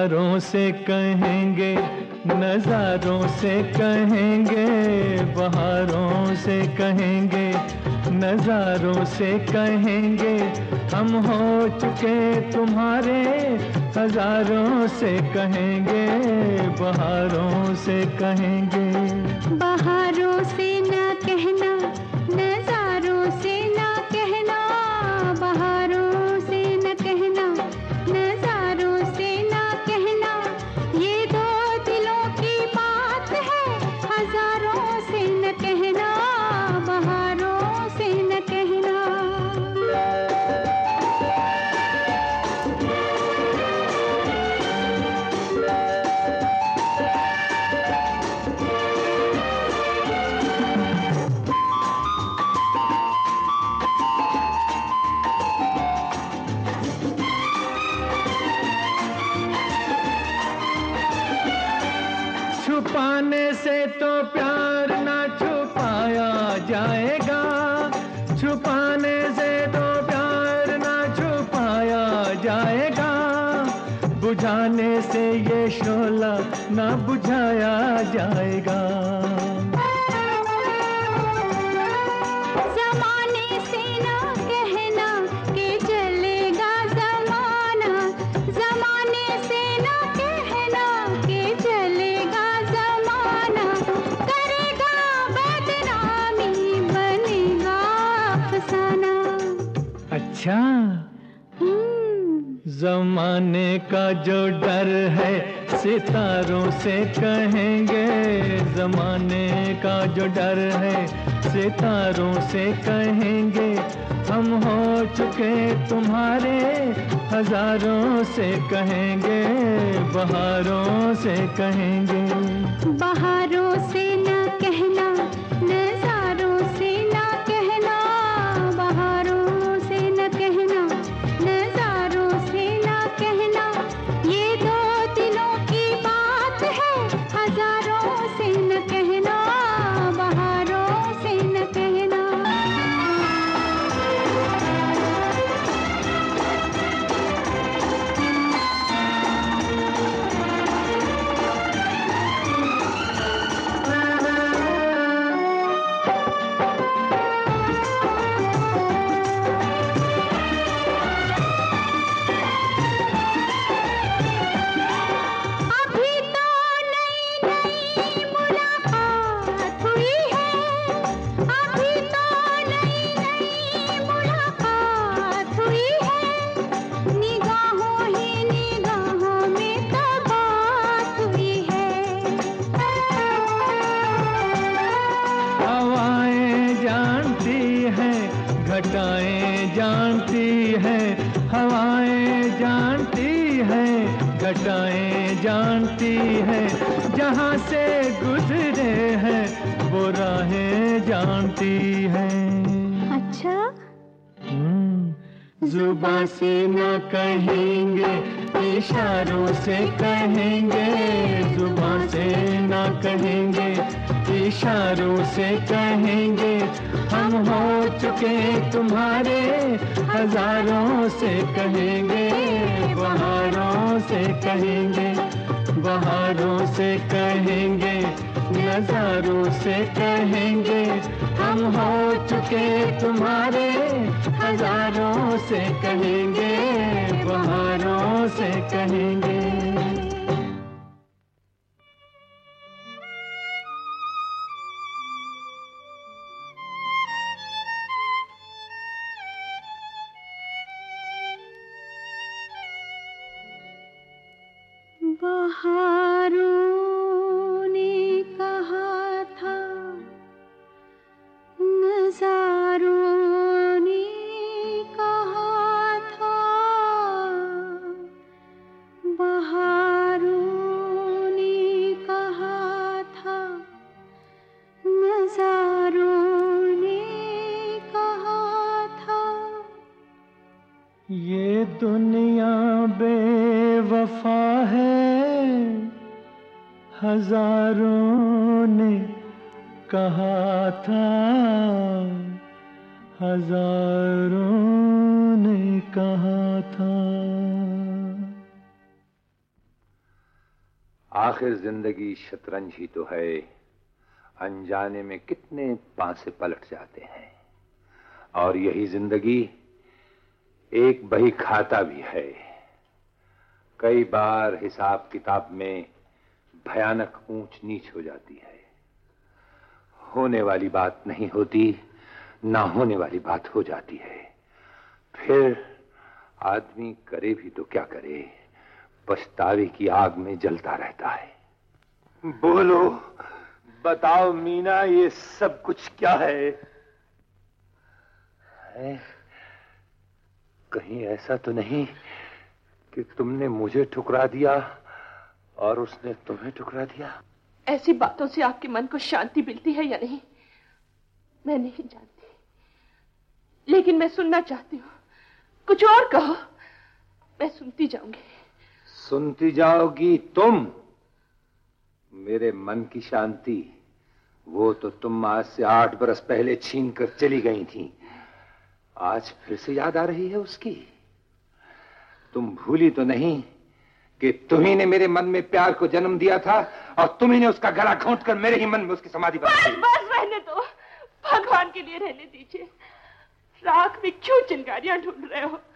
हजारों से कहेंगे, नजारों से कहेंगे, बहारों से कहेंगे, नजारों से कहेंगे, हम हो चुके तुम्हारे, हजारों से कहेंगे, बहारों से कहेंगे। बहारों से ना कहना, नजारों से ना कहना, बहारों से न कहना, नजारों से ना कहना, ये दो दिलों की बात है, हजारों से न कहना, बहारों से न कहना। छुपाने से तो प्यार ना छुपाया जाएगा, छुपाने से तो प्यार ना छुपाया जाएगा, बुझाने से ये शोला ना बुझाया जाएगा। जमाने से ना कहना कि चलेगा जमाना, जमाने से ना कहना कि चलेगा जमाना, करेगा बदनामी बनेगा अफसाना। अच्छा, जमाने का जो डर है सितारों से कहेंगे, जमाने का जो डर है सितारों से कहेंगे, हम हो चुके तुम्हारे, हजारों से कहेंगे, बहारों से कहेंगे। बहारों से ना कहना, नजारों से ना कहना, बहारों से न कहना, नजारों से ना कहना, ये दो दिलों की बात है, हजारों से न कहना, बहारों से न कहना। घटाएं जानती है, हवाएं जानती है, घटाएं जानती है, जहाँ से गुजरे हैं वो राहें जानती है। अच्छा, जुबां से ना कहेंगे, इशारों से कहेंगे, जुबां से ना कहेंगे, इशारों से कहेंगे, हम हो चुके तुम्हारे, हजारों से कहेंगे, बहारों से कहेंगे, बहारों से कहेंगे, नजारों से कहेंगे, हम हो चुके तुम्हारे, हजारों से कहेंगे, बहारों से कहेंगे। बहारों ने कहा था, नजारों ने कहा था, बहारों ने कहा था, नजारों ने कहा था। ये दुनिया बेवफा है, हजारों ने कहा था, हजारों ने कहा था। आखिर जिंदगी शतरंज ही तो है, अनजाने में कितने पासे पलट जाते हैं। और यही जिंदगी एक बही खाता भी है। कई बार हिसाब किताब में भयानक ऊंच नीच हो जाती है। होने वाली बात नहीं होती, ना होने वाली बात हो जाती है। फिर आदमी करे भी तो क्या करे, पछतावे की आग में जलता रहता है। बोलो, बताओ मीना, ये सब कुछ क्या है? कहीं ऐसा तो नहीं कि तुमने मुझे ठुकरा दिया और उसने तुम्हें ठुकरा दिया? ऐसी बातों से आपके मन को शांति मिलती है या नहीं, मैं नहीं जानती, लेकिन मैं सुनना चाहती हूँ। कुछ और कहो, मैं सुनती जाऊंगी। सुनती जाओगी तुम? मेरे मन की शांति वो तो तुम आज से 8 बरस पहले छीन कर चली गई थी। आज फिर से याद आ रही है उसकी? तुम भूली तो नहीं कि तुम्ही ने मेरे मन में प्यार को जन्म दिया था और तुम्ही ने उसका गला घोंटकर मेरे ही मन में उसकी समाधि बना दी। बस रहने दो, भगवान के लिए रहने दीजिए। राख में क्यों चिंगारियां ढूंढ रहे हो?